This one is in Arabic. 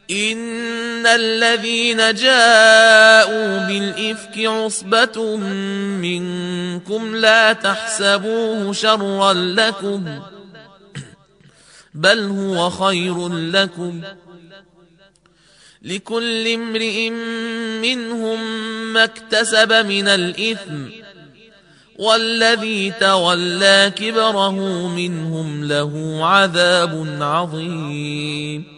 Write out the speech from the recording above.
إن الذين جاءوا بالإفك عصبة منكم لا تحسبوه شرا لكم بل هو خير لكم لكل امرئ منهم ما اكتسب من الإثم والذي تولى كبره منهم له عذاب عظيم.